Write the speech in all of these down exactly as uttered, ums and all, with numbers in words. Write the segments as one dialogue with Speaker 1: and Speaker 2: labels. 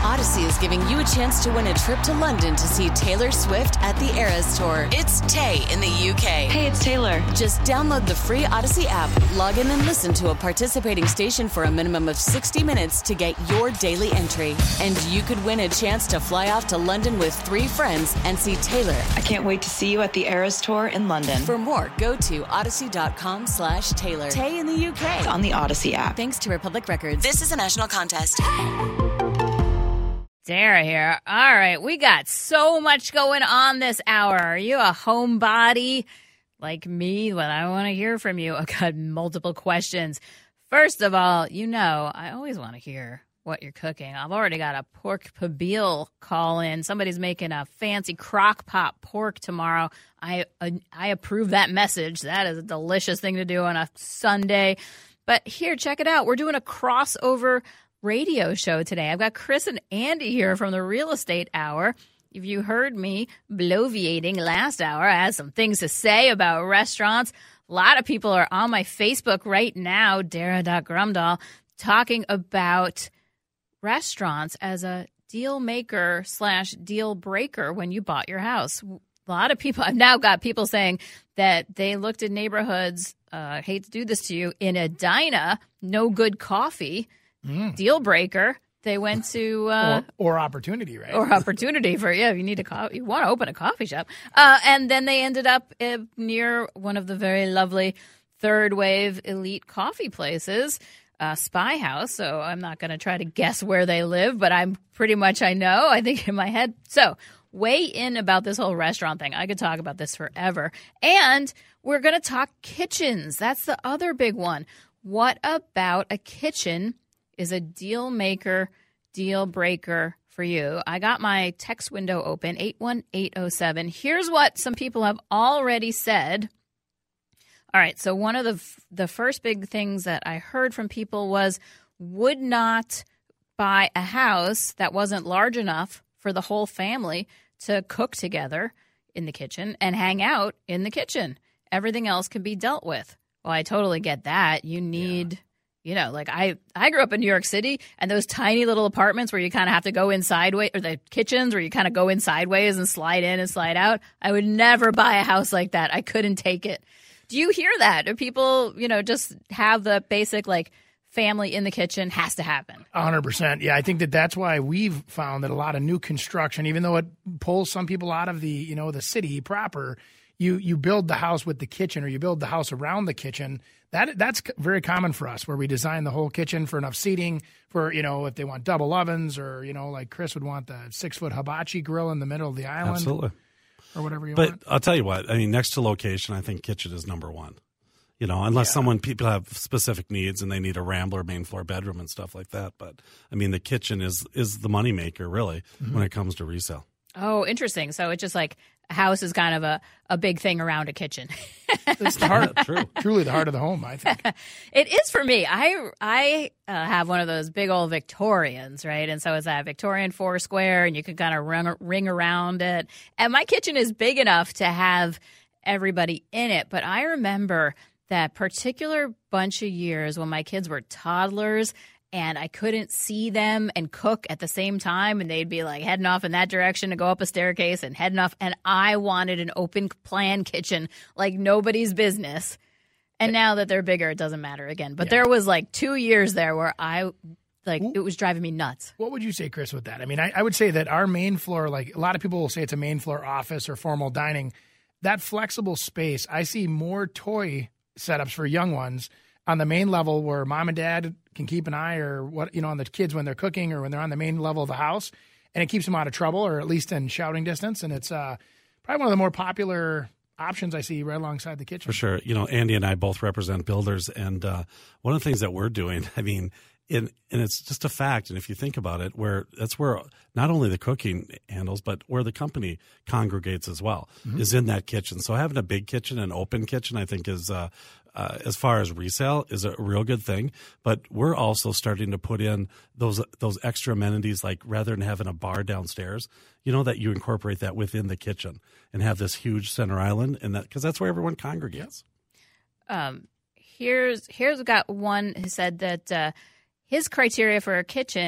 Speaker 1: Odyssey is giving you a chance to win a trip to London to see Taylor Swift at the Eras Tour. It's Tay in the U K.
Speaker 2: Hey, it's Taylor.
Speaker 1: Just download the free Odyssey app, log in and listen to a participating station for a minimum of sixty minutes to get your daily entry. And you could win a chance to fly off to London with three friends and see Taylor.
Speaker 2: I can't wait to see you at the Eras Tour in London.
Speaker 1: For more, go to odyssey.com slash Taylor. Tay in the U K.
Speaker 2: It's on the Odyssey app.
Speaker 1: Thanks to Republic Records. This is a national contest.
Speaker 3: Sarah here. All right, we got so much going on this hour. Are you a homebody like me? Well, I want to hear from you. I've got multiple questions. First of all, you know, I always want to hear what you're cooking. I've already got a pork pabille call in. Somebody's making a fancy crock pot pork tomorrow. I uh, I approve that message. That is a delicious thing to do on a Sunday. But here, check it out. We're doing a crossover radio show today. I've got Chris and Andy here from the Real Estate Hour. If you heard me bloviating last hour, I had some things to say about restaurants. A lot of people are on my Facebook right now, Dara dot Grumdahl, talking about restaurants as a deal maker slash deal breaker when you bought your house. A lot of people, I've now got people saying that they looked at neighborhoods, uh, I hate to do this to you, in Edina, no good coffee. Mm. Deal breaker. They went to uh,
Speaker 4: or, or opportunity, right?
Speaker 3: Or opportunity for yeah. You need a co- you want to open a coffee shop, uh, and then they ended up uh, near one of the very lovely third wave elite coffee places, uh, Spy House. So I'm not going to try to guess where they live, but I'm pretty much I know. I think in my head. So weigh in about this whole restaurant thing. I could talk about this forever, and we're going to talk kitchens. That's the other big one. What about a kitchen is a deal maker, deal breaker for you? I got my text window open, eight one eight oh seven. Here's what some people have already said. All right, so one of the the first big things that I heard from people was would not buy a house that wasn't large enough for the whole family to cook together in the kitchen and hang out in the kitchen. Everything else can be dealt with. Well, I totally get that. You need... Yeah. You know, like I, I grew up in New York City, and those tiny little apartments where you kind of have to go in sideways, or the kitchens where you kind of go in sideways and slide in and slide out. I would never buy a house like that. I couldn't take it. Do you hear that? Do people, you know, just have the basic like family in the kitchen has to happen?
Speaker 4: one hundred percent. Yeah, I think that that's why we've found that a lot of new construction, even though it pulls some people out of the, you know, the city proper, you you build the house with the kitchen or you build the house around the kitchen. That that's very common for us, where we design the whole kitchen for enough seating for, you know, if they want double ovens, or, you know, like Chris would want the six foot hibachi grill in the middle of the island.
Speaker 5: Absolutely.
Speaker 4: Or whatever you
Speaker 5: but
Speaker 4: want.
Speaker 5: But I'll tell you what, I mean, next to location, I think kitchen is number one. You know, unless yeah. someone, people have specific needs and they need a Rambler main floor bedroom and stuff like that. But I mean, the kitchen is, is the moneymaker really mm-hmm. when it comes to resale.
Speaker 3: Oh, interesting. So it's just like a house is kind of a, a big thing around a kitchen.
Speaker 4: It's the heart, true. Truly the heart of the home, I think.
Speaker 3: It is for me. I I uh, have one of those big old Victorians, right? And so it's that Victorian four square, and you can kind of ring, ring around it. And my kitchen is big enough to have everybody in it. But I remember that particular bunch of years when my kids were toddlers, and I couldn't see them and cook at the same time, and they'd be like heading off in that direction to go up a staircase and heading off. And I wanted an open plan kitchen like nobody's business. And now that they're bigger, it doesn't matter again. But yeah. there was like two years there where I like it was driving me nuts.
Speaker 4: What would you say, Chris, with that? I mean, I, I would say that our main floor, like a lot of people will say it's a main floor office or formal dining. That flexible space, I see more toy setups for young ones on the main level where mom and dad can keep an eye or what, you know, on the kids when they're cooking or when they're on the main level of the house, and it keeps them out of trouble or at least in shouting distance. And it's uh, probably one of the more popular options I see right alongside the kitchen.
Speaker 5: For sure. You know, Andy and I both represent builders, and uh, one of the things that we're doing, I mean, in, and it's just a fact, and if you think about it, where that's where not only the cooking handles, but where the company congregates as well, mm-hmm. is in that kitchen. So having a big kitchen, an open kitchen, I think is uh, Uh, as far as resale, is a real good thing. But we're also starting to put in those those extra amenities, like rather than having a bar downstairs, you know, that you incorporate that within the kitchen and have this huge center island, and that because that's where everyone congregates.
Speaker 3: Um, here's here's got one who said that uh, his criteria for a kitchen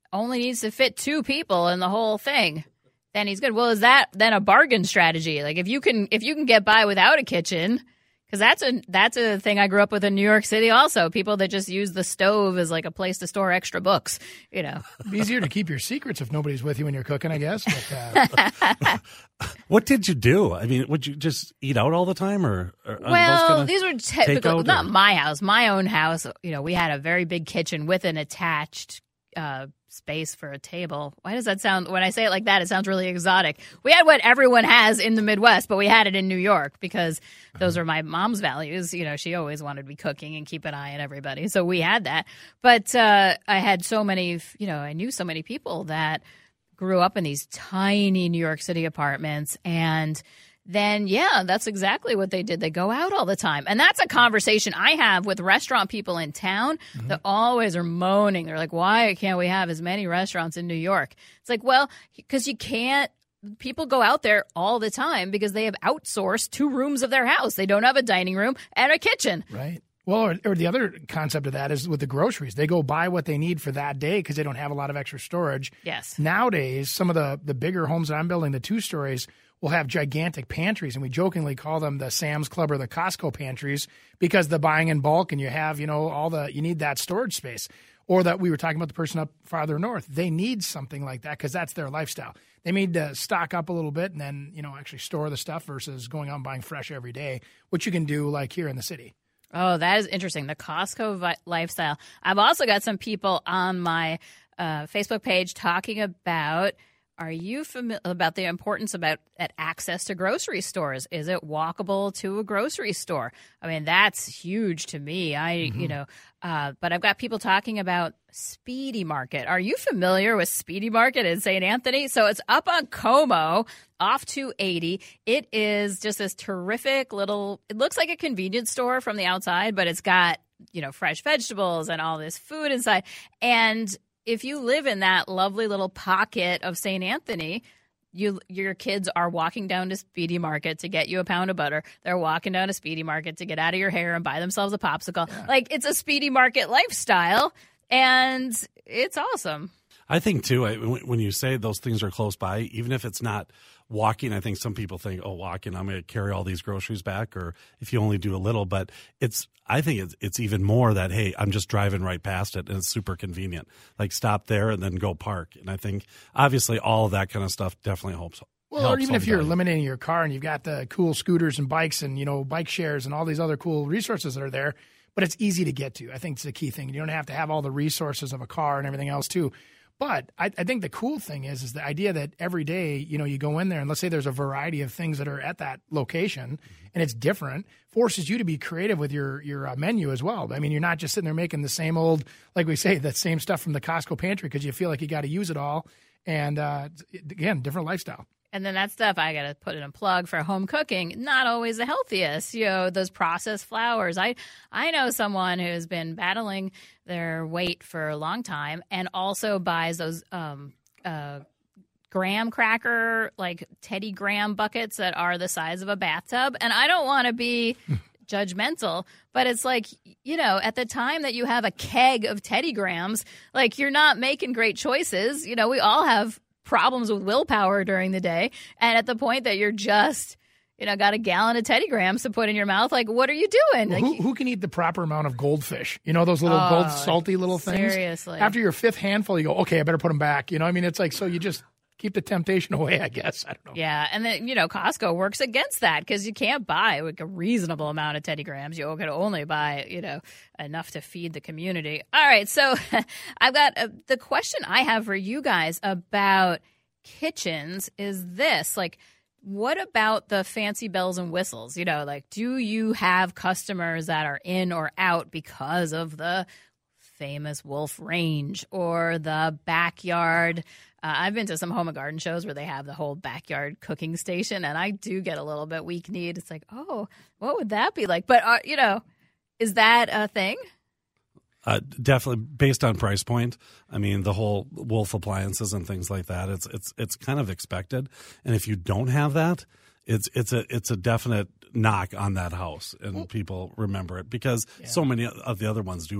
Speaker 3: only needs to fit two people in the whole thing, then he's good. Well, is that then a bargain strategy? Like if you can if you can get by without a kitchen, because that's a that's a thing I grew up with in New York City also. People that just use the stove as like a place to store extra books, you know.
Speaker 4: It'd be easier to keep your secrets if nobody's with you when you're cooking, I guess. But, uh...
Speaker 5: What did you do? I mean, would you just eat out all the time, or, or
Speaker 3: well, these were typical. Not
Speaker 5: or?
Speaker 3: my house, my own house. You know, we had a very big kitchen with an attached uh, space for a table. Why does that sound? When I say it like that, it sounds really exotic. We had what everyone has in the Midwest, but we had it in New York because those are my mom's values. You know, she always wanted to be cooking and keep an eye on everybody, so we had that. But uh, I had so many. You know, I knew so many people that grew up in these tiny New York City apartments, and then, yeah, that's exactly what they did. They go out all the time. And that's a conversation I have with restaurant people in town mm-hmm. that always are moaning. They're like, why can't we have as many restaurants in New York? It's like, well, because you can't. People go out there all the time because they have outsourced two rooms of their house. They don't have a dining room and a kitchen.
Speaker 4: Right. Well, or, or the other concept of that is with the groceries. They go buy what they need for that day because they don't have a lot of extra storage.
Speaker 3: Yes.
Speaker 4: Nowadays, some of the, the bigger homes that I'm building, the two stories, will have gigantic pantries, and we jokingly call them the Sam's Club or the Costco pantries because the buying in bulk and you have, you know, all the, you need that storage space. Or that we were talking about the person up farther north. They need something like that because that's their lifestyle. They need to stock up a little bit and then, you know, actually store the stuff versus going out and buying fresh every day, which you can do like here in the city.
Speaker 3: Oh, that is interesting. The Costco vi- lifestyle. I've also got some people on my uh, Facebook page talking about, are you familiar about the importance about at access to grocery stores? Is it walkable to a grocery store? I mean, that's huge to me. I, mm-hmm. you know, uh, but I've got people talking about Speedy Market. Are you familiar with Speedy Market in Saint Anthony? So it's up on Como off two eighty. It is just this terrific little, it looks like a convenience store from the outside, but it's got, you know, fresh vegetables and all this food inside. And if you live in that lovely little pocket of Saint Anthony, you your kids are walking down to Speedy Market to get you a pound of butter. They're walking down to Speedy Market to get out of your hair and buy themselves a popsicle. Yeah. Like, it's a Speedy Market lifestyle, and it's awesome.
Speaker 5: I think, too, I, when you say those things are close by, even if it's not walking, I think some people think, oh, walking, I'm going to carry all these groceries back, or if you only do a little. But it's, I think it's, it's even more that, hey, I'm just driving right past it, and it's super convenient. Like, stop there and then go park. And I think, obviously, all of that kind of stuff definitely helps.
Speaker 4: Well, or even if you're eliminating your car and you've got the cool scooters and bikes and, you know, bike shares and all these other cool resources that are there, but it's easy to get to. I think it's the key thing. You don't have to have all the resources of a car and everything else, too. But I, I think the cool thing is is the idea that every day, you know, you go in there and let's say there's a variety of things that are at that location and it's different, forces you to be creative with your your uh, menu as well. I mean, you're not just sitting there making the same old, like we say, that same stuff from the Costco pantry because you feel like you got to use it all. And uh, again, different lifestyle.
Speaker 3: And then that stuff, I got to put in a plug for home cooking, not always the healthiest. You know, those processed flours. I I know someone who's been battling their weight for a long time and also buys those um, uh, graham cracker, like Teddy Graham buckets that are the size of a bathtub. And I don't want to be judgmental, but it's like, you know, at the time that you have a keg of Teddy Grahams, like, you're not making great choices. You know, we all have problems with willpower during the day, and at the point that you're just, you know, got a gallon of Teddy Grahams to put in your mouth, like, what are you doing?
Speaker 4: Well,
Speaker 3: like,
Speaker 4: who, who can eat the proper amount of goldfish? You know, those little
Speaker 3: oh,
Speaker 4: gold salty little things?
Speaker 3: Seriously.
Speaker 4: After your fifth handful, you go, okay, I better put them back. You know, I mean, it's like, so you just keep the temptation away, I guess. I don't know.
Speaker 3: Yeah, and then, you know, Costco works against that because you can't buy like a reasonable amount of Teddy Grahams. You can only buy, you know, enough to feed the community. All right, so I've got uh, the question I have for you guys about kitchens is this, like, what about the fancy bells and whistles? You know, like, do you have customers that are in or out because of the famous Wolf Range or the backyard? Uh, I've been to some home and garden shows where they have the whole backyard cooking station, and I do get a little bit weak-kneed. It's like, oh, what would that be like? But, uh, you know, is that a thing?
Speaker 5: Uh, definitely based on price point. I mean, the whole Wolf appliances and things like that, it's it's it's kind of expected. And if you don't have that, it's it's a it's a definite knock on that house, and people remember it because yeah. so many of the other ones do have it.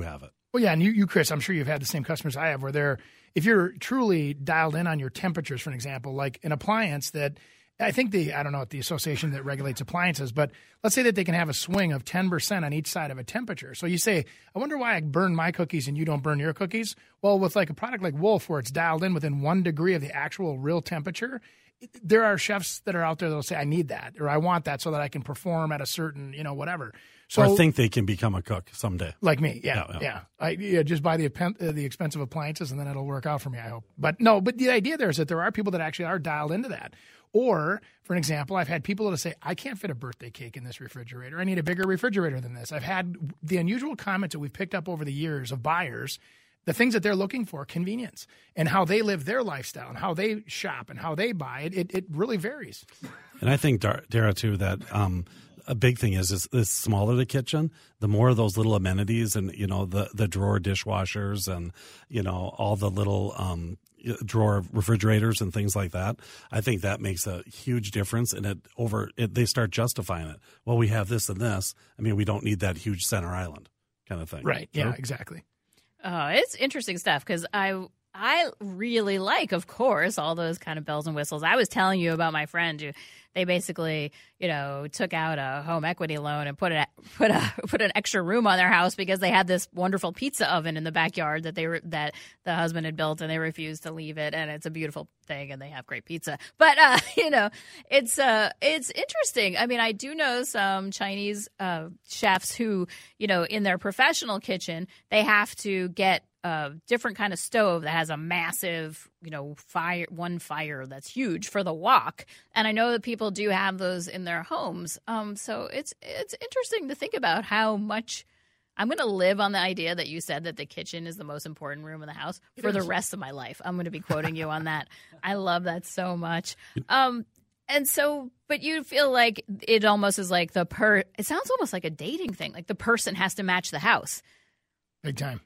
Speaker 4: Well, yeah, and you, you, Chris, I'm sure you've had the same customers I have where they're, if you're truly dialed in on your temperatures, for an example, like an appliance that I think the, I don't know what the association that regulates appliances, but let's say that they can have a swing of ten percent on each side of a temperature. So you say, I wonder why I burn my cookies and you don't burn your cookies. Well, with like a product like Wolf where it's dialed in within one degree of the actual real temperature, there are chefs that are out there that will say, I need that, or I want that so that I can perform at a certain, you know, whatever. So,
Speaker 5: or think they can become a cook someday.
Speaker 4: Like me, yeah, yeah.
Speaker 5: yeah.
Speaker 4: yeah. I yeah, just buy the uh, the expensive appliances and then it'll work out for me, I hope. But no, but the idea there is that there are people that actually are dialed into that. Or, for an example, I've had people that say, I can't fit a birthday cake in this refrigerator. I need a bigger refrigerator than this. I've had the unusual comments that we've picked up over the years of buyers, the things that they're looking for, convenience, and how they live their lifestyle and how they shop and how they buy it. It, it really varies.
Speaker 5: And I think, Dara, too, that um, a big thing is, is the smaller the kitchen, the more of those little amenities and, you know, the, the drawer dishwashers and, you know, all the little um, drawer refrigerators and things like that. I think that makes a huge difference, and it over it, they start justifying it. Well, we have this and this. I mean, we don't need that huge center island kind of thing.
Speaker 4: Right. Yeah, exactly.
Speaker 3: Oh, it's interesting stuff because I I really like, of course, all those kind of bells and whistles. I was telling you about my friend who they basically, you know, took out a home equity loan and put it put a put an extra room on their house because they had this wonderful pizza oven in the backyard that they were that the husband had built, and they refused to leave it. And it's a beautiful thing, and they have great pizza. But uh, you know, it's uh, it's interesting. I mean, I do know some Chinese uh, chefs who, you know, in their professional kitchen, they have to get a different kind of stove that has a massive, you know, fire, one fire that's huge for the wok. And I know that people do have those in their homes. Um, so it's it's interesting to think about how much I'm going to live on the idea that you said that the kitchen is the most important room in the house
Speaker 4: It
Speaker 3: for
Speaker 4: is.
Speaker 3: the rest of my life. I'm going to be quoting you on that. I love that so much. Um, and so, but you feel like it almost is like the per, it sounds almost like a dating thing. Like the person has to match the house.
Speaker 4: Big time.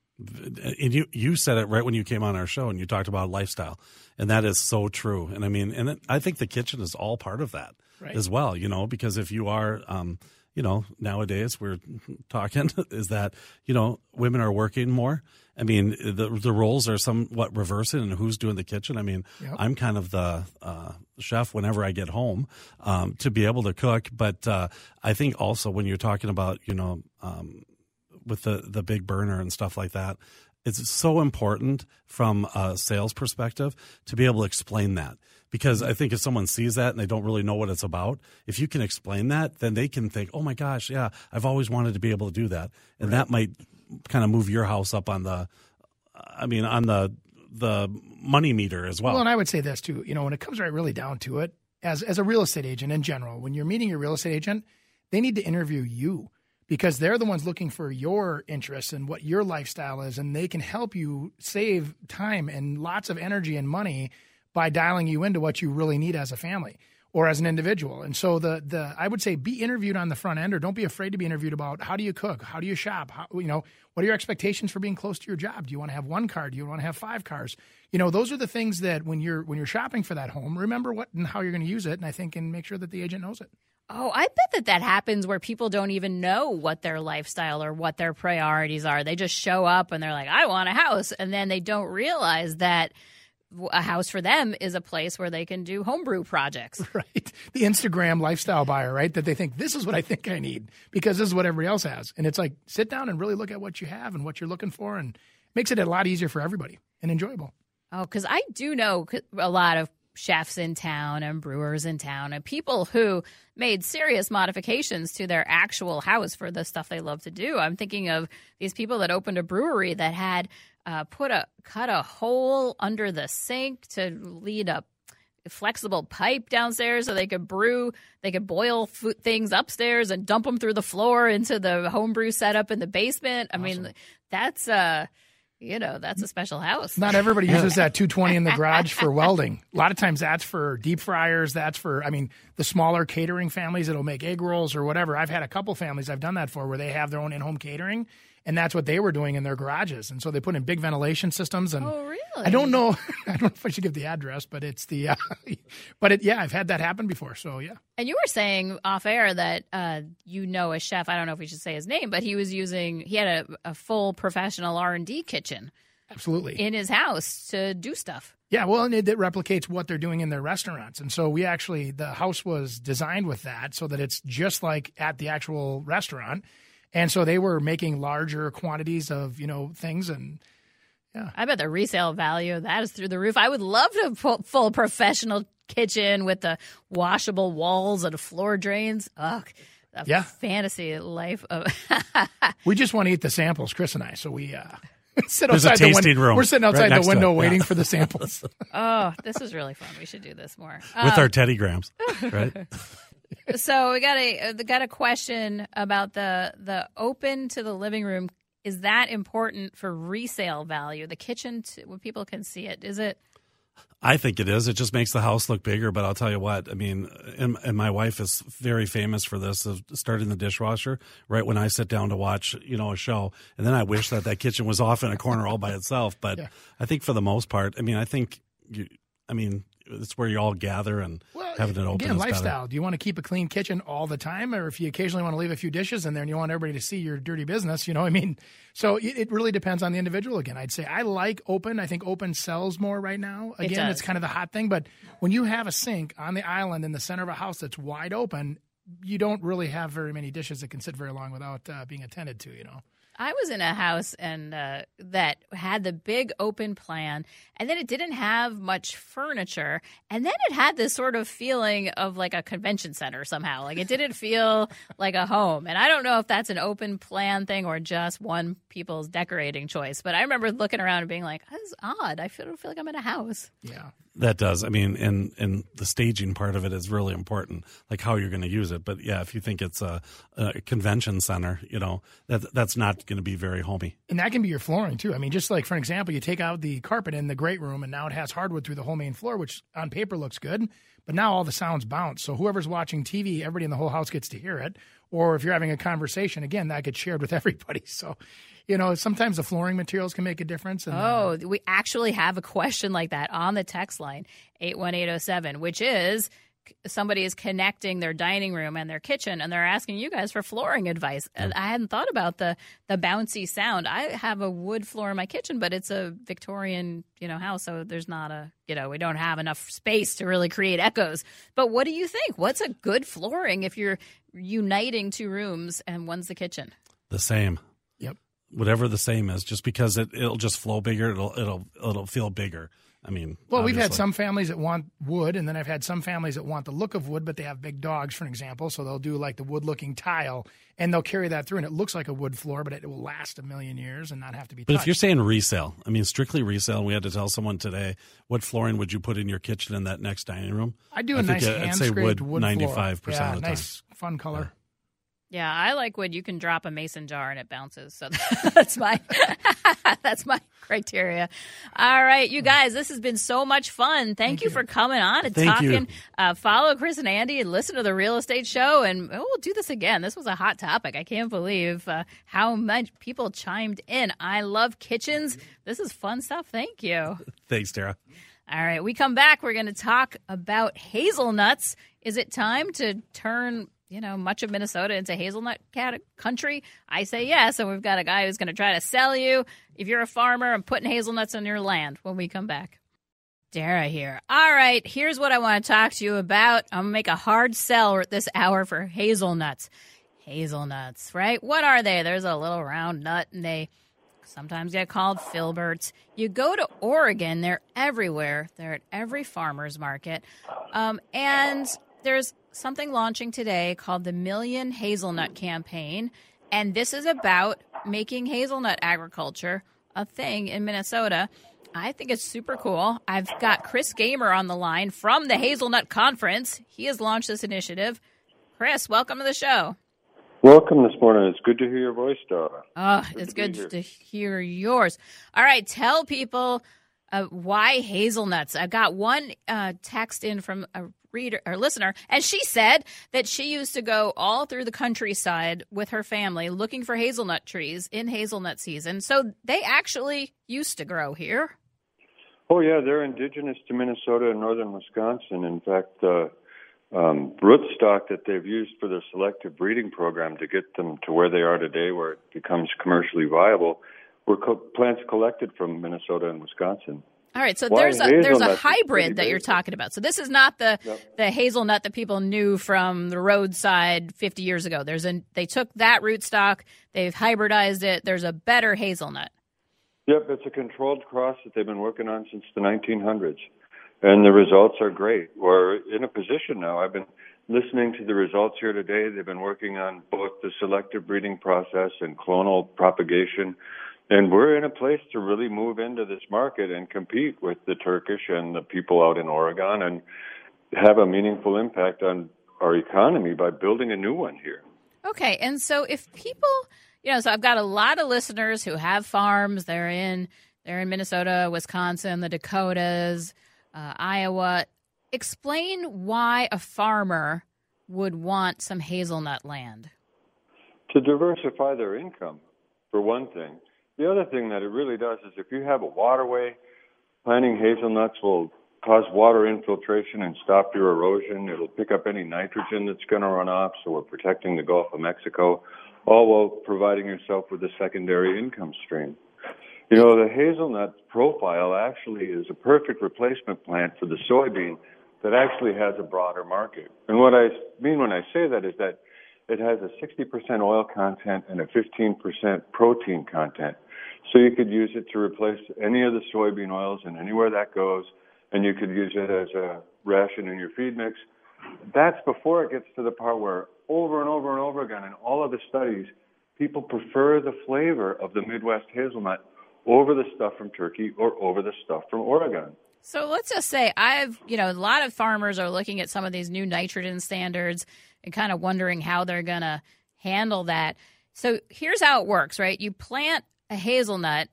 Speaker 5: And you, you said it right when you came on our show and you talked about lifestyle, and that is so true. And I mean, and it, I think the kitchen is all part of that
Speaker 4: Right.
Speaker 5: as well, you know, because if you are, um, you know, nowadays we're talking is that, you know, women are working more. I mean, the the roles are somewhat reversing and who's doing the kitchen. I mean,
Speaker 4: Yep.
Speaker 5: I'm kind of the uh, chef whenever I get home um, to be able to cook. But uh, I think also when you're talking about, you know, um, with the, the big burner and stuff like that, it's so important from a sales perspective to be able to explain that. Because I think if someone sees that and they don't really know what it's about, if you can explain that, then they can think, oh my gosh, yeah, I've always wanted to be able to do that. And that might kind of move your house up on the, I mean, on the the money meter as well.
Speaker 4: Well, and I would say this too, you know, when it comes right really down to it, as as a real estate agent in general, when you're meeting your real estate agent, they need to interview you because they're the ones looking for your interests and what your lifestyle is, and they can help you save time and lots of energy and money by dialing you into what you really need as a family or as an individual. And so the the I would say be interviewed on the front end, or don't be afraid to be interviewed about how do you cook, how do you shop, how, you know, what are your expectations for being close to your job? Do you want to have one car? Do you want to have five cars? You know, those are the things that when you're when you're shopping for that home, remember what and how you're going to use it, and I think and make sure that the agent knows it.
Speaker 3: Oh, I bet that that happens where people don't even know what their lifestyle or what their priorities are. They just show up and they're like, I want a house. And then they don't realize that a house for them is a place where they can do homebrew projects.
Speaker 4: Right. The Instagram lifestyle buyer, right? That they think this is what I think I need because this is what everybody else has. And it's like, sit down and really look at what you have and what you're looking for, and makes it a lot easier for everybody and enjoyable.
Speaker 3: Oh, because I do know a lot of chefs in town and brewers in town and people who made serious modifications to their actual house for the stuff they love to do. I'm thinking of these people that opened a brewery that had uh, put a cut a hole under the sink to lead a flexible pipe downstairs so they could brew, they could boil food, things upstairs and dump them through the floor into the homebrew setup in the basement. I
Speaker 4: Awesome.
Speaker 3: mean, that's uh You know, that's a special house.
Speaker 4: Not everybody uses that two twenty in the garage for welding. A lot of times that's for deep fryers. That's for, I mean, the smaller catering families that'll make egg rolls or whatever. I've had a couple families I've done that for where they have their own in-home catering, and that's what they were doing in their garages. And so they put in big ventilation systems. And
Speaker 3: Oh, really?
Speaker 4: I don't know. I don't know if I should give the address, but it's the. Uh, but it, yeah, I've had that happen before. So yeah.
Speaker 3: And you were saying off air that uh, you know a chef. I don't know if we should say his name, but he was using. He had a, a full professional R and D kitchen.
Speaker 4: Absolutely.
Speaker 3: In his house to do stuff.
Speaker 4: Yeah, well, and it, it replicates what they're doing in their restaurants. And so we actually, the house was designed with that so that it's just like at the actual restaurant. And so they were making larger quantities of, you know, things. And yeah.
Speaker 3: I bet the resale value of that is through the roof. I would love to put full professional kitchen with the washable walls and floor drains. Ugh. A
Speaker 4: yeah.
Speaker 3: fantasy life of.
Speaker 4: We just want to eat the samples, Chris and I. So we, uh, sit
Speaker 5: There's a
Speaker 4: outside the
Speaker 5: tasting
Speaker 4: window.
Speaker 5: room
Speaker 4: We're sitting outside
Speaker 5: right
Speaker 4: the window
Speaker 5: yeah.
Speaker 4: waiting for the samples.
Speaker 3: Oh, this is really fun. We should do this more.
Speaker 5: With
Speaker 3: Um,
Speaker 5: our Teddy Grahams, right?
Speaker 3: So we got a uh, got a question about the the open to the living room. Is that important for resale value? The kitchen, to, when people can see it, is it?
Speaker 5: I think it is. It just makes the house look bigger. But I'll tell you what, I mean, and, and my wife is very famous for this, of starting the dishwasher right when I sit down to watch, you know, a show. And then I wish that that kitchen was off in a corner all by itself. But
Speaker 4: Yeah.
Speaker 5: I think for the most part, I mean, I think, you, I mean, it's where you all gather and
Speaker 4: Well,
Speaker 5: having it open
Speaker 4: again,
Speaker 5: is
Speaker 4: lifestyle.
Speaker 5: better.
Speaker 4: Do you want to keep a clean kitchen all the time, or if you occasionally want to leave a few dishes in there and you want everybody to see your dirty business? You know, I mean, so it, it really depends on the individual. Again, I'd say I like open. I think open sells more right now.
Speaker 3: It
Speaker 4: Again,
Speaker 3: does.
Speaker 4: it's kind of the hot thing. But when you have a sink on the island in the center of a house that's wide open, you don't really have very many dishes that can sit very long without uh, being attended to. You know.
Speaker 3: I was in a house and uh, that had the big open plan, and then it didn't have much furniture, and then it had this sort of feeling of like a convention center somehow. Like it didn't feel like a home, and I don't know if that's an open plan thing or just one people's decorating choice. But I remember looking around and being like, "This is odd. I feel, feel like I'm in a house."
Speaker 4: Yeah.
Speaker 5: That does. I mean, and and the staging part of it is really important, like how you're going to use it. But yeah, if you think it's a, a convention center, you know, that that's not going to be very homey.
Speaker 4: And that can be your flooring too. I mean, just like for an example, you take out the carpet in the great room, and now it has hardwood through the whole main floor, which on paper looks good. But now all the sounds bounce. So whoever's watching T V, everybody in the whole house gets to hear it. Or if you're having a conversation, again, that gets shared with everybody. So, you know, sometimes the flooring materials can make a difference. And, uh,
Speaker 3: Oh, we actually have a question like that on the text line, eight one eight oh seven, which is somebody is connecting their dining room and their kitchen, and they're asking you guys for flooring advice. And I hadn't thought about the the bouncy sound. I have a wood floor in my kitchen, but it's a Victorian, you know, house, so there's not a, you know, we don't have enough space to really create echoes. But what do you think? What's a good flooring if you're uniting two rooms and one's the kitchen?
Speaker 5: The same.
Speaker 4: Yep.
Speaker 5: Whatever the same is, just because it it'll just flow bigger, it'll it'll it'll feel bigger. I mean,
Speaker 4: Well, we've had
Speaker 5: obviously.
Speaker 4: some families that want wood, and then I've had some families that want the look of wood, but they have big dogs, for an example. So they'll do like the wood-looking tile, and they'll carry that through, and it looks like a wood floor, but it will last a million years and not have to be
Speaker 5: But
Speaker 4: touched.
Speaker 5: if you're saying resale, I mean strictly resale, and we had to tell someone today, what flooring would you put in your kitchen in that next dining room?
Speaker 4: I do a
Speaker 5: I think
Speaker 4: nice
Speaker 5: I'd say
Speaker 4: hand-scraped
Speaker 5: wood
Speaker 4: wood,
Speaker 5: ninety-five percent
Speaker 4: floor. Yeah,
Speaker 5: of the time.
Speaker 4: nice, fun color.
Speaker 3: Yeah, I like wood. You can drop a mason jar and it bounces. So that's my that's my criteria. All right, you guys, this has been so much fun. Thank,
Speaker 4: Thank
Speaker 3: you,
Speaker 4: you.
Speaker 3: for coming on and
Speaker 5: Thank you.
Speaker 3: talking. Uh, follow Chris and Andy and listen to the Real Estate Show. And oh, we'll do this again. This was a hot topic. I can't believe uh, how much people chimed in. I love kitchens. This is fun stuff. Thank you.
Speaker 5: Thanks, Tara.
Speaker 3: All right, we come back. We're going to talk about hazelnuts. Is it time to turn, you know, much of Minnesota into hazelnut cat- country? I say yes, and we've got a guy who's going to try to sell you, if you're a farmer, and putting hazelnuts on your land when we come back. Dara here. All right, here's what I want to talk to you about. I'm going to make a hard sell this hour for hazelnuts. Hazelnuts, right? What are they? There's a little round nut, and they sometimes get called filberts. You go to Oregon, they're everywhere. They're at every farmer's market. Um, and there's something launching today called the Million Hazelnut Campaign. And this is about making hazelnut agriculture a thing in Minnesota. I think it's super cool. I've got Chris Gamer on the line from the Hazelnut Conference. He has launched this initiative. Chris, welcome to the show.
Speaker 6: Welcome this morning. It's good to hear your voice, Dara.
Speaker 3: Oh, it's
Speaker 6: to be
Speaker 3: good
Speaker 6: here.
Speaker 3: to hear yours. All right, tell people Uh, why hazelnuts? I got one uh, text in from a reader or listener, and she said that she used to go all through the countryside with her family looking for hazelnut trees in hazelnut season. So they actually used to grow here.
Speaker 6: Oh, yeah, they're indigenous to Minnesota and northern Wisconsin. In fact, uh, um, rootstock that they've used for their selective breeding program to get them to where they are today, where it becomes commercially viable, were co- plants collected from Minnesota and Wisconsin.
Speaker 3: All right, so
Speaker 6: Why
Speaker 3: there's a there's a
Speaker 6: hazelnuts is pretty
Speaker 3: hybrid that you're
Speaker 6: basic.
Speaker 3: talking about. So this is not the
Speaker 6: Yep.
Speaker 3: the hazelnut that people knew from the roadside fifty years ago. There's a they took that rootstock, they've hybridized it. There's a better hazelnut.
Speaker 6: Yep, it's a controlled cross that they've been working on since the nineteen hundreds, and the results are great. We're in a position now. I've been listening to the results here today. They've been working on both the selective breeding process and clonal propagation, and we're in a place to really move into this market and compete with the Turkish and the people out in Oregon and have a meaningful impact on our economy by building a new one here.
Speaker 3: Okay, and so if people, you know, so I've got a lot of listeners who have farms. They're in they're in Minnesota, Wisconsin, the Dakotas, uh, Iowa. Explain why a farmer would want some hazelnut land.
Speaker 6: To diversify their income, for one thing. The other thing that it really does is if you have a waterway, planting hazelnuts will cause water infiltration and stop your erosion. It'll pick up any nitrogen that's going to run off, so we're protecting the Gulf of Mexico, all while providing yourself with a secondary income stream. You know, the hazelnut profile actually is a perfect replacement plant for the soybean that actually has a broader market. And what I mean when I say that is that it has a sixty percent oil content and a fifteen percent protein content. So you could use it to replace any of the soybean oils and anywhere that goes, and you could use it as a ration in your feed mix. That's before it gets to the part where over and over and over again in all of the studies, people prefer the flavor of the Midwest hazelnut over the stuff from Turkey or over the stuff from Oregon.
Speaker 3: So let's just say I've, you know, a lot of farmers are looking at some of these new nitrogen standards and kind of wondering how they're going to handle that. So here's how it works, right? You plant a hazelnut,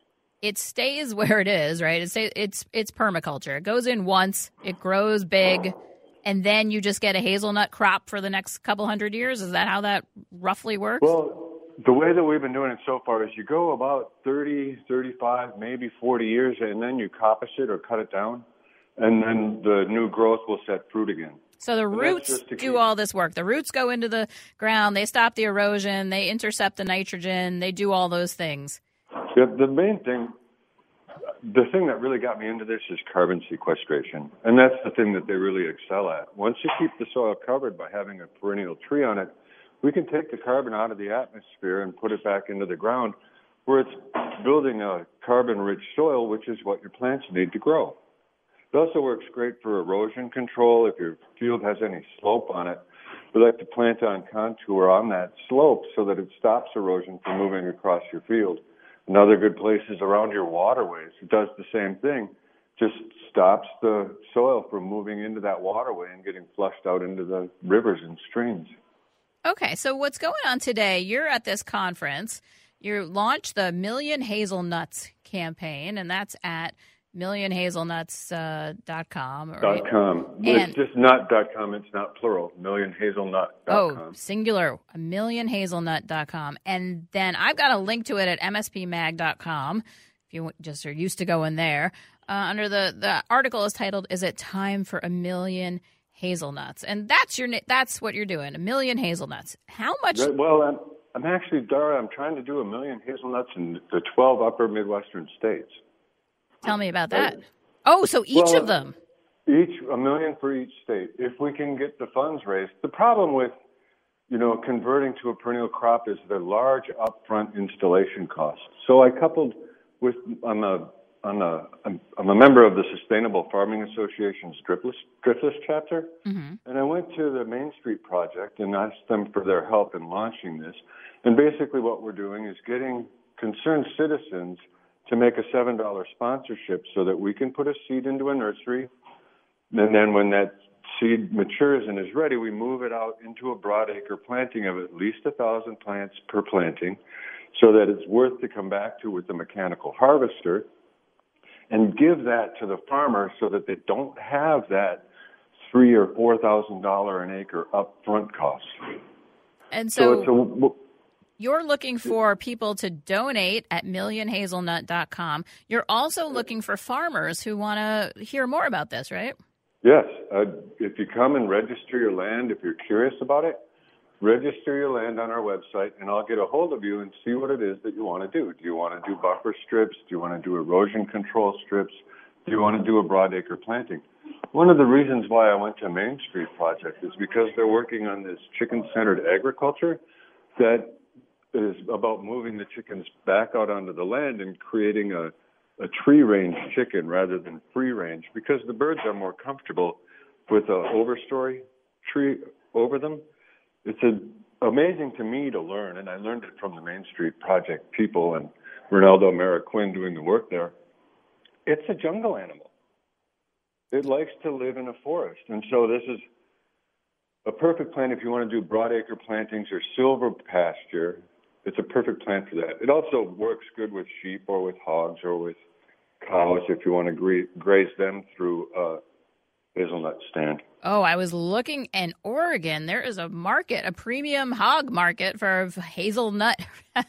Speaker 3: it stays where it is, right? It stays, it's it's permaculture. It goes in once, it grows big, and then you just get a hazelnut crop for the next couple hundred years. Is that how that roughly works?
Speaker 6: Well, the way that we've been doing it so far is you go about thirty, thirty-five, maybe forty years, and then you coppice it or cut it down, and then the new growth will set fruit again.
Speaker 3: So the
Speaker 6: And that's
Speaker 3: roots
Speaker 6: just to
Speaker 3: do
Speaker 6: keep-
Speaker 3: all this work. The roots go into the ground. They stop the erosion. They intercept the nitrogen. They do all those things.
Speaker 6: The, the main thing, the thing that really got me into this is carbon sequestration. And that's the thing that they really excel at. Once you keep the soil covered by having a perennial tree on it, we can take the carbon out of the atmosphere and put it back into the ground where it's building a carbon-rich soil, which is what your plants need to grow. It also works great for erosion control. If your field has any slope on it, we like to plant on contour on that slope so that it stops erosion from moving across your field. Another good place is around your waterways. It does the same thing, just stops the soil from moving into that waterway and getting flushed out into the rivers and streams.
Speaker 3: Okay, so what's going on today? You're at this conference. You launched the Million Hazelnuts campaign, and that's at million hazelnuts dot com. Uh,
Speaker 6: Dot com.
Speaker 3: And-
Speaker 6: It's just not dot com. It's not plural. million hazelnut dot
Speaker 3: Oh,
Speaker 6: com.
Speaker 3: singular, a million hazelnut dot com. And then I've got a link to it at m s p mag dot com if you just are used to going there. Uh, under the, the article is titled, "Is It Time for a Million Hazelnuts?" And that's your na- that's what you're doing, a million hazelnuts. How much?
Speaker 6: Right, Well, I'm, I'm actually, Dara, I'm trying to do a million hazelnuts in the twelve upper Midwestern states.
Speaker 3: Tell me about that. Oh, so each
Speaker 6: Well,
Speaker 3: of them.
Speaker 6: Each, a million for each state, if we can get the funds raised. The problem with, you know, converting to a perennial crop is the large upfront installation costs. So I coupled with, I'm a, I'm a, I'm, I'm a member of the Sustainable Farming Association's Driftless, Driftless chapter,
Speaker 3: Mm-hmm.
Speaker 6: and I went to the Main Street Project and asked them for their help in launching this. And basically what we're doing is getting concerned citizens to make a seven dollar sponsorship so that we can put a seed into a nursery. And then when that seed matures and is ready, we move it out into a broadacre planting of at least one thousand plants per planting so that it's worth to come back to with the mechanical harvester. and give that to the farmer so that they don't have that three or four thousand dollar an acre upfront cost.
Speaker 3: And so,
Speaker 6: so it's a,
Speaker 3: you're looking for people to donate at million hazelnut dot com. You're also looking for farmers who want to hear more about this, right?
Speaker 6: Yes. Uh, if you come and register your land, if you're curious about it, register your land on our website, and I'll get a hold of you and see what it is that you want to do. Do you want to do buffer strips? Do you want to do erosion control strips? Do you want to do a broadacre planting? One of the reasons why I went to Main Street Project is because they're working on this chicken-centered agriculture that is about moving the chickens back out onto the land and creating a, a tree-range chicken rather than free-range, because the birds are more comfortable with an overstory tree over them. It's a, amazing to me to learn, and I learned it from the Main Street Project people and Ronaldo Maraquin doing the work there. It's a jungle animal. It likes to live in a forest, and so this is a perfect plant if you want to do broadacre plantings or silver pasture. It's a perfect plant for that. It also works good with sheep or with hogs or with cows if you want to gra- graze them through a hazelnut stand.
Speaker 3: Oh, I was looking in Oregon. There is a market, a premium hog market for hazelnut,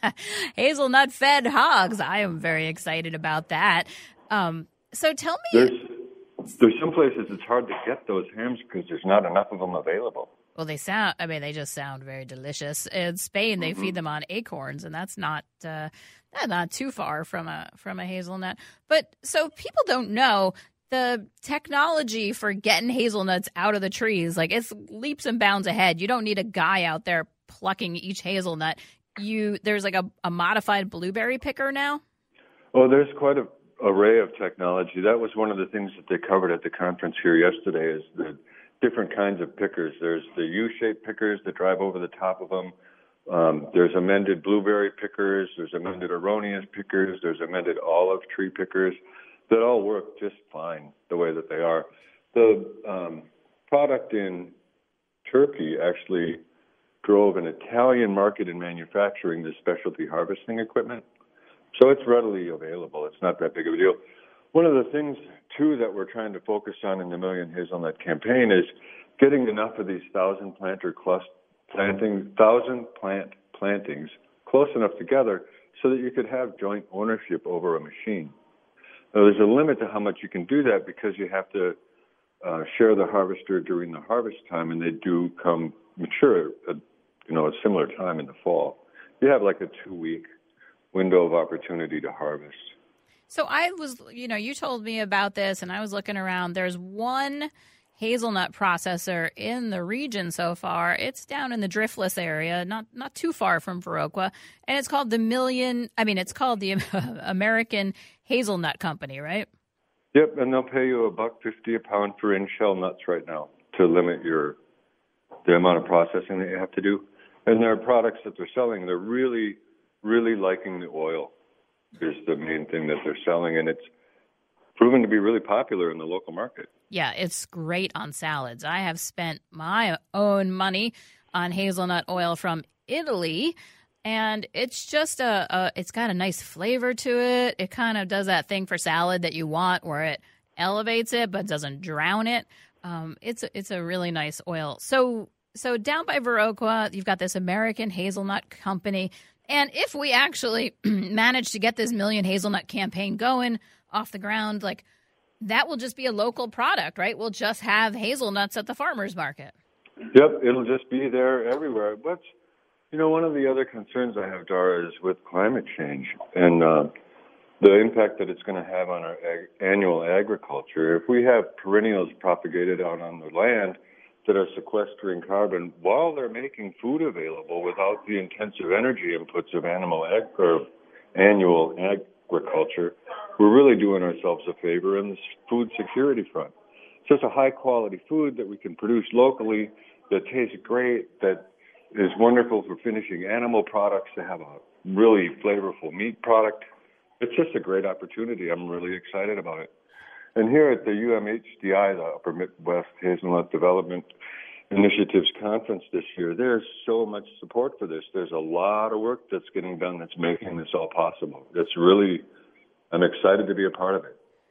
Speaker 3: hazelnut-fed hogs. I am very excited about that. Um, so tell me...
Speaker 6: There's, there's some places it's hard to get those hams because there's not enough of them available.
Speaker 3: Well, they sound, I mean, they just sound very delicious. In Spain, they
Speaker 6: mm-hmm.
Speaker 3: feed them on acorns, and that's not uh, not too far from a from a hazelnut. But so people don't know the technology for getting hazelnuts out of the trees. Like, it's leaps and bounds ahead. You don't need a guy out there plucking each hazelnut. You There's like a, a modified blueberry picker now.
Speaker 6: Oh, there's quite a array of technology. That was one of the things that they covered at the conference here yesterday, is the different kinds of pickers. There's the U-shaped pickers that drive over the top of them. Um, there's amended blueberry pickers. There's amended erroneous pickers. There's amended olive tree pickers that all work just fine the way that they are. The um, product in Turkey actually drove an Italian market in manufacturing this specialty harvesting equipment. So it's readily available. It's not that big of a deal. One of the things, too, that we're trying to focus on in the Million Hazelnut campaign is getting enough of these thousand planter cluster planting, thousand plant plantings close enough together so that you could have joint ownership over a machine. Now, there's a limit to how much you can do that because you have to uh, share the harvester during the harvest time, and they do come mature at, you know, a similar time in the fall. You have like a two-week window of opportunity to harvest.
Speaker 3: So I was, you know, you told me about this, and I was looking around. There's one hazelnut processor in the region so far. It's down in the Driftless area, not not too far from Viroqua, and it's called the Million. I mean, it's called the American Hazelnut Company, right?
Speaker 6: Yep, and they'll pay you a buck fifty a pound for in-shell nuts right now to limit your the amount of processing that you have to do. And their products that they're selling, they're really, really liking the oil. Is the main thing that they're selling, and it's proven to be really popular in the local market.
Speaker 3: Yeah, it's great on salads. I have spent my own money on hazelnut oil from Italy, and it's just a, a it's got a nice flavor to it. It kind of does that thing for salad that you want where it elevates it but doesn't drown it. Um, it's a, it's a really nice oil. So so down by Viroqua, you've got this American Hazelnut Company. And if we actually manage to get this Million Hazelnut campaign going off the ground, like, that will just be a local product, right? We'll just have hazelnuts at the farmer's market.
Speaker 6: Yep, it'll just be there everywhere. But, you know, one of the other concerns I have, Dara, is with climate change and uh, the impact that it's going to have on our ag- annual agriculture. If we have perennials propagated out on the land that are sequestering carbon while they're making food available without the intensive energy inputs of animal ag- or annual agriculture, we're really doing ourselves a favor in the food security front. It's just a high-quality food that we can produce locally that tastes great, that is wonderful for finishing animal products, to have a really flavorful meat product. It's just a great opportunity. I'm really excited about it. And here at the U M H D I, the Upper Midwest Hazelnut Development Initiatives Conference this year, there's so much support for this. There's a lot of work that's getting done that's making this all possible. It's really, I'm excited to be a part of it.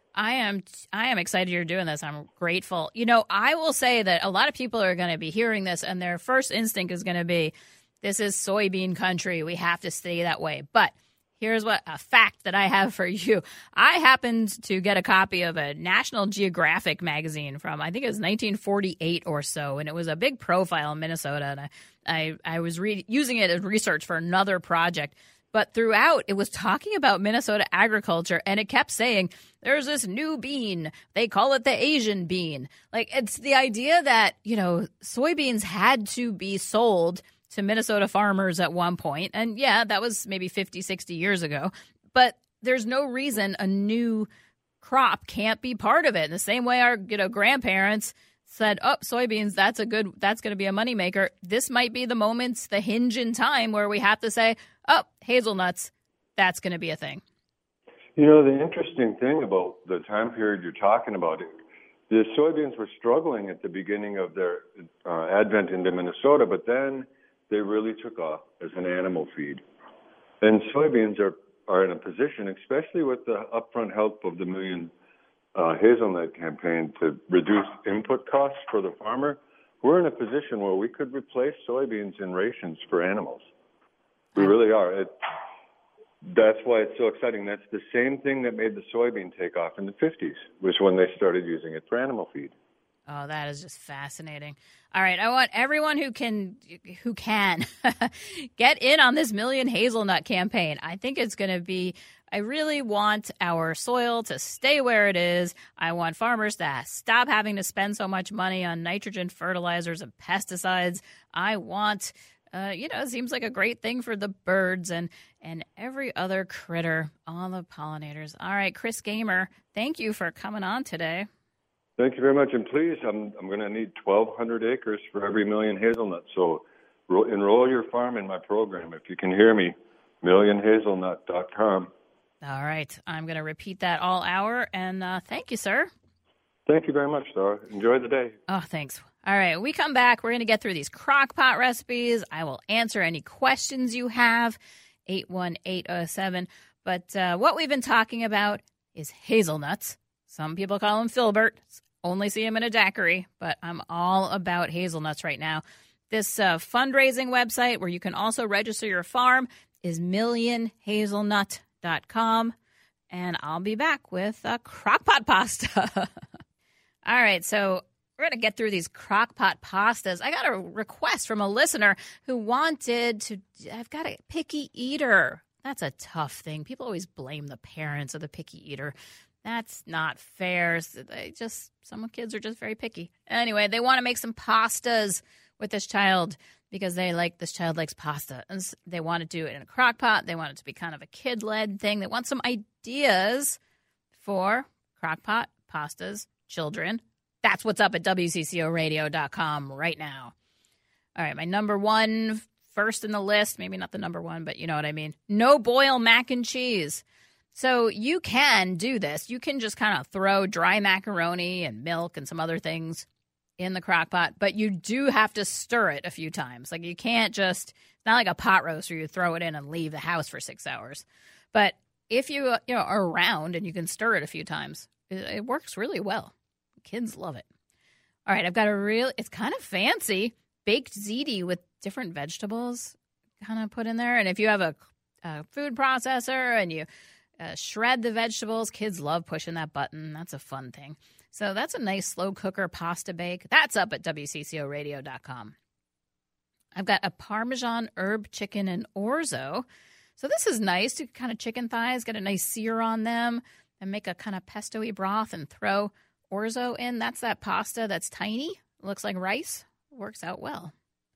Speaker 3: I am I am excited you're doing this. I'm grateful. You know, I will say that a lot of people are going to be hearing this, and their first instinct is going to be, this is soybean country. We have to stay that way. But here's what a fact that I have for you. I happened to get a copy of a National Geographic magazine from, I think it was nineteen forty-eight or so, and it was a big profile in Minnesota. And I I, I was re- using it as research for another project. But throughout, it was talking about Minnesota agriculture, and it kept saying, there's this new bean. They call it the Asian bean. Like, it's the idea that, you know, soybeans had to be sold to Minnesota farmers at one point. And, yeah, that was maybe fifty, sixty years ago. But there's no reason a new crop can't be part of it. In the same way our, you know, grandparents said, oh, soybeans, that's a good, that's going to be a moneymaker. This might be the moment, the hinge in time where we have to say, oh, hazelnuts, that's going to be a thing.
Speaker 6: You know, the interesting thing about the time period you're talking about, the soybeans were struggling at the beginning of their uh, advent into Minnesota, but then they really took off as an animal feed. And soybeans are, are in a position, especially with the upfront help of the Million uh, Hazelnut campaign to reduce input costs for the farmer, we're in a position where we could replace soybeans in rations for animals. We really are. It, that's why it's so exciting. That's the same thing that made the soybean take off in the fifties, was when they started using it for animal feed.
Speaker 3: Oh, that is just fascinating. All right, I want everyone who can who can get in on this Million Hazelnut campaign. I think it's going to be I really want our soil to stay where it is. I want farmers to stop having to spend so much money on nitrogen fertilizers and pesticides. I want Uh, you know, it seems like a great thing for the birds and, and every other critter, all the pollinators. All right, Chris Gamer, thank you for coming on today.
Speaker 6: Thank you very much. And please, I'm I'm going to need twelve hundred acres for every million hazelnuts. So ro- enroll your farm in my program. If you can hear me, million hazelnut dot com.
Speaker 3: All right. I'm going to repeat that all hour. And uh, thank you, sir.
Speaker 6: Thank you very much, Dara. Enjoy the day.
Speaker 3: Oh, thanks. All right, when we come back, we're going to get through these crock pot recipes. I will answer any questions you have, eight one eight oh seven. But uh, what we've been talking about is hazelnuts. Some people call them filberts. Only see them in a daiquiri, but I'm all about hazelnuts right now. This uh, fundraising website where you can also register your farm is million hazelnut dot com. And I'll be back with a crock pot pasta. All right, so we're going to get through these crock pot pastas. I got a request from a listener who wanted to, I've got a picky eater. That's a tough thing. People always blame the parents of the picky eater. That's not fair. They just, some kids are just very picky. Anyway, they want to make some pastas with this child because they like, this child likes pasta. And they want to do it in a crock pot. They want it to be kind of a kid-led thing. They want some ideas for crock pot pastas, children. That's what's up at W C C O radio dot com right now. All right, my number one, first in the list, maybe not the number one, but you know what I mean. No boil mac and cheese. So you can do this. You can just kind of throw dry macaroni and milk and some other things in the crock pot, but you do have to stir it a few times. Like you can't just, it's not like a pot roast where you throw it in and leave the house for six hours. But if you, you know, are around and you can stir it a few times, it, it works really well. Kids love it. All right, I've got a real, it's kind of fancy, baked ziti with different vegetables kind of put in there. And if you have a, a food processor and you uh, shred the vegetables, kids love pushing that button. That's a fun thing. So that's a nice slow cooker pasta bake. That's up at W C C O radio dot com. I've got a Parmesan herb chicken and orzo. So this is nice to kind of chicken thighs, get a nice sear on them, and make a kind of pesto-y broth and throw orzo in. That's that pasta that's tiny. Looks like rice. Works out well.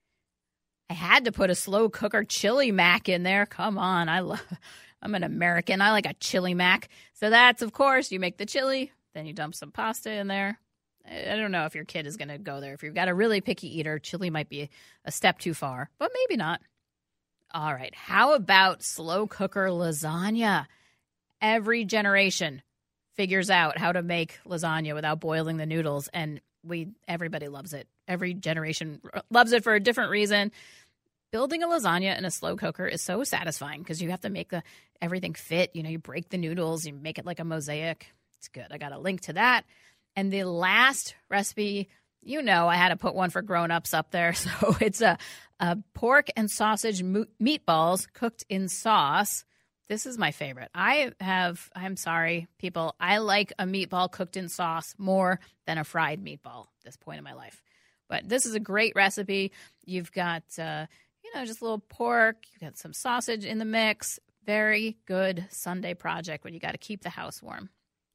Speaker 3: I had to put a slow cooker chili mac in there. Come on. I love, I'm an American. I like a chili mac. So that's, of course, you make the chili, then you dump some pasta in there. I don't know if your kid is going to go there. If you've got a really picky eater, chili might be a step too far, but maybe not. All right. How about slow cooker lasagna? Every generation figures out how to make lasagna without boiling the noodles, and we everybody loves it. Every generation loves it for a different reason. Building a lasagna in a slow cooker is so satisfying because you have to make the everything fit. You know, you break the noodles, you make it like a mosaic. It's good. I got a link to that. And the last recipe, you know, I had to put one for grown-ups up there. So it's a, a pork and sausage mo- meatballs cooked in sauce. This is my favorite. I have, I'm sorry, people, I like a meatball cooked in sauce more than a fried meatball at this point in my life. But this is a great recipe. You've got, uh, you know, just a little pork. You've got some sausage in the mix. Very good Sunday project when you got to keep the house warm.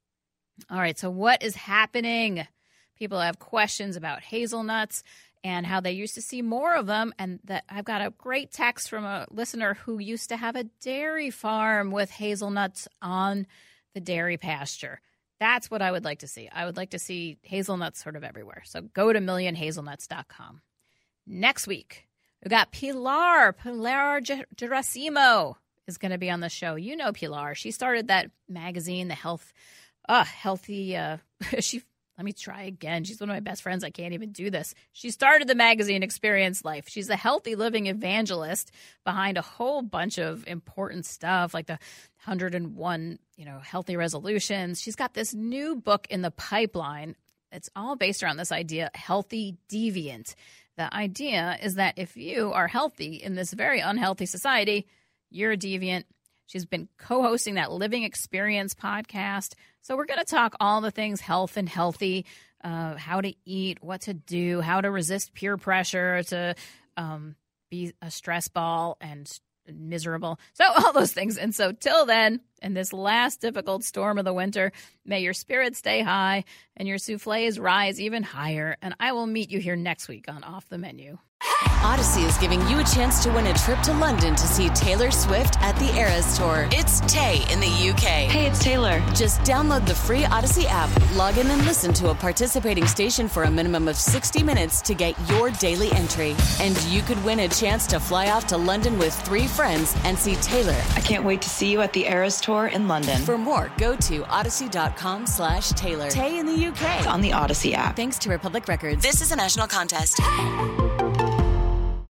Speaker 3: All right, so what is happening? People have questions about hazelnuts and how they used to see more of them. And that I've got a great text from a listener who used to have a dairy farm with hazelnuts on the dairy pasture. That's what I would like to see. I would like to see hazelnuts sort of everywhere. So go to million hazelnuts dot com. Next week, we've got Pilar, Pilar Gerasimo is going to be on the show. You know Pilar. She started that magazine, The Health, uh, Healthy, uh, she Let me try again. She's one of my best friends. I can't even do this. She started the magazine Experience Life. She's a healthy living evangelist behind a whole bunch of important stuff like the one hundred and one, you know, healthy resolutions. She's got this new book in the pipeline. It's all based around this idea, healthy deviant. The idea is that if you are healthy in this very unhealthy society, you're a deviant. She's been co-hosting that Living Experience podcast. So we're going to talk all the things health and healthy, uh, how to eat, what to do, how to resist peer pressure, to um, be a stress ball and miserable. So all those things. And so till then, in this last difficult storm of the winter, may your spirits stay high and your soufflés rise even higher. And I will meet you here next week on Off the Menu.
Speaker 1: Odyssey is giving you a chance to win a trip to London to see Taylor Swift at the Eras Tour. It's Tay in the U K.
Speaker 2: Hey, it's Taylor.
Speaker 1: Just download the free Odyssey app, log in and listen to a participating station for a minimum of sixty minutes to get your daily entry. And you could win a chance to fly off to London with three friends and see Taylor.
Speaker 2: I can't wait to see you at the Eras Tour in London.
Speaker 1: For more, go to odyssey.com slash Taylor. Tay in the U K.
Speaker 2: It's on the Odyssey app.
Speaker 1: Thanks to Republic Records. This is a national contest.